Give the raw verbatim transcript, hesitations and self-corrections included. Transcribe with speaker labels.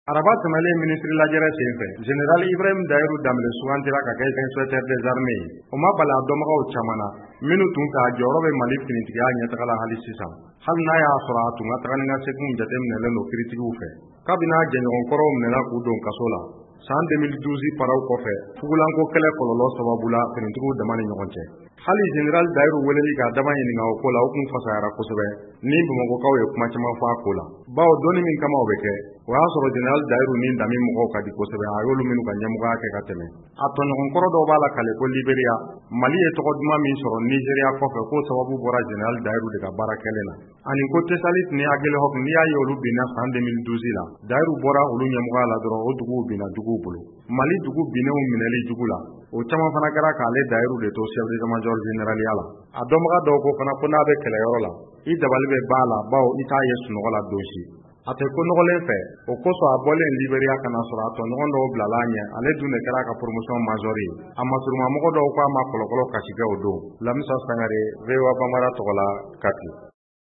Speaker 1: Araba tɛmɛlen ministre lajɛrɛ senfɛ General Ibrahim Dayiru Danbele sugantira ka kɛ inspecteur des armées o ma bala dɔnbagaw caman na minnu tun ka jɔyɔrɔ bɛ Mali finitigiya ɲɛtagala hali sisan hali n'a y'a sɔrɔ a tun ka taga ni ka segin jateminɛlen don kiritigiw fɛ kabini a jɛɲɔgɔnkɔrɔw minɛla k'u don kaso la san deux mille douze paraw kɔfɛ fugulanko kɛlɛ kɔlɔlɔ sababu la finitigiw dama ni ɲɔgɔn cɛ hali General Dayiru weleli ka dama ɲininka o ko la o kun fasayara kosɛbɛ ni Bamakɔkaw ye kuma caman fɔ a ko la bawo dɔnni min kama o bɛ kɛ o y'a sɔrɔ General Dayiru ni Dami mɔgɔw ka di kosɛbɛ a y'olu minnu ka ɲɛmɔgɔya kɛ ka tɛmɛ a tɔɲɔgɔnkɔrɔ dɔw b'a la kale ko Liberia Mali ye tɔgɔ duman min sɔrɔ Nigeria kɔfɛ k'o sababu bɔra General Dayiru de ka baara kɛlen na ani ko Tesalit ni Aguelhok n'i y'a ye olu binna san deux mille douze la Dayiru bɔra olu ɲɛmɔgɔya la dɔrɔn o duguw binna duguw bolo Mali dugu binnenw minɛli jugu la o caman fana kɛra k'ale Dayiru de to chef d'état-major généraliya la a dɔnbaga dɔw ko fana ko n'a bɛ kɛlɛyɔrɔ la i dabali bɛ b'a la bawo i t'a ye sunɔgɔ la don si a tɛ ko nɔgɔlen fɛ o kosɔn a bɔlen Liberia kana sɔrɔ a tɔɲɔgɔn dɔw bilala a ɲɛ ale dun de kɛra a ka promotion major ye a masurumamɔgɔ dɔw ko a ma kɔlɔkɔlɔ kasi kɛ o don Lamisa Sangare V O A Banbara tɔgɔ la Kati